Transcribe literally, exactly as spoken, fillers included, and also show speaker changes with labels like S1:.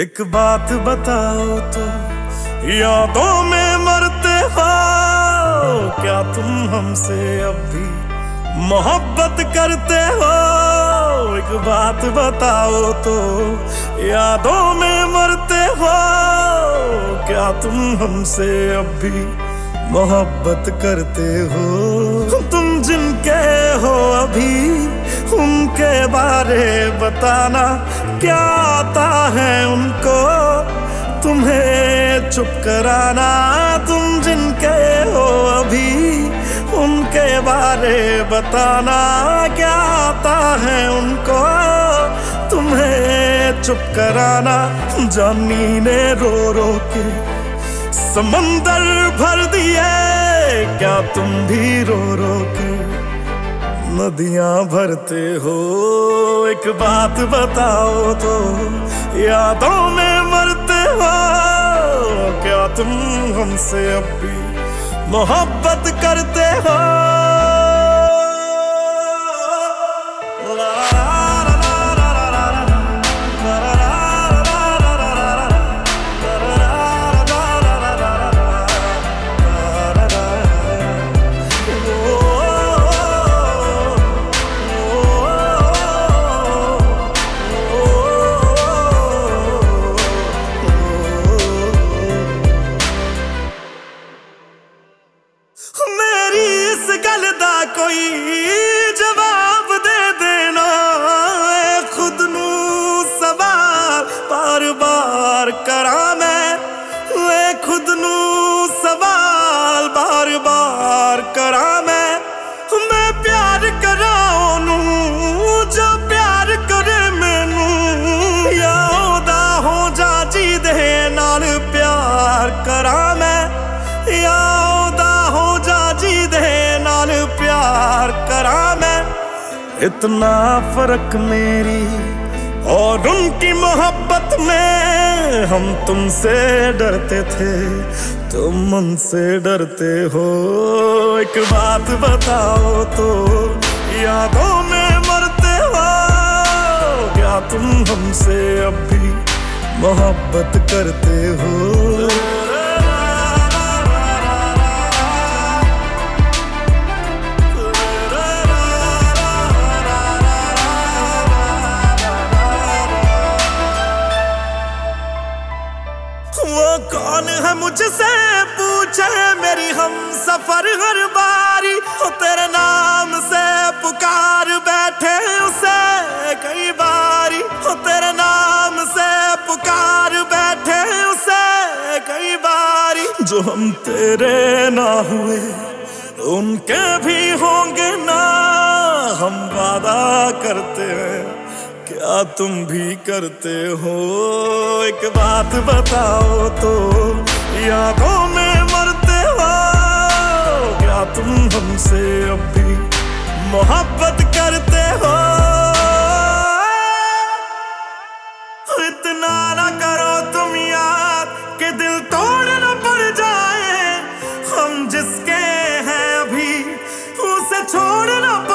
S1: एक बात बताओ तो, यादों में मरते हो क्या तुम हमसे अब भी मोहब्बत करते हो? एक बात बताओ तो, यादों में मरते हो क्या तुम हमसे अब भी मोहब्बत करते हो? तुम जिनके हो अभी उनके बारे बताना, क्या आता है उनको तुम्हें चुप कराना? तुम जिनके हो अभी उनके बारे बताना, क्या आता है उनको तुम्हें चुप कराना? जानी ने रो रो के समंदर भर दिए, क्या तुम भी रो रो के नदियां भरते हो? एक बात बताओ तो, यादों में मरते हो क्या तुम हमसे अब भी मोहब्बत करते हो? मेरी इस गल दा कोई जवाब दे देना, खुद नू सवाल बार बार करा मैं, खुद नू सवाल बार बार करा मैं। मैं प्यार करा ओनू जो प्यार करे मैनू, या ओदा हो जा जी दे नाल प्यार करा मैं, या प्यार करा मैं। इतना फर्क मेरी और उनकी मोहब्बत में, हम तुमसे डरते थे तुम उनसे डरते हो। एक बात बताओ तो, यादों में मरते हो क्या तुम हमसे अब भी मोहब्बत करते हो? वो कौन है मुझसे पूछे मेरी हम सफर हर बारी, हो तेरे नाम से पुकार बैठे उसे कई बारी, हो तेरे नाम से पुकार बैठे उसे कई बारी। जो हम तेरे ना हुए उनके भी होंगे ना, हम वादा करते हैं क्या तुम भी करते हो? एक बात बताओ तो, यादों में मरते हो क्या तुम हमसे अब भी मोहब्बत करते हो? इतना ना करो तुम याद कि दिल तोड़ न पड़ जाए, हम जिसके हैं अभी उसे छोड़ न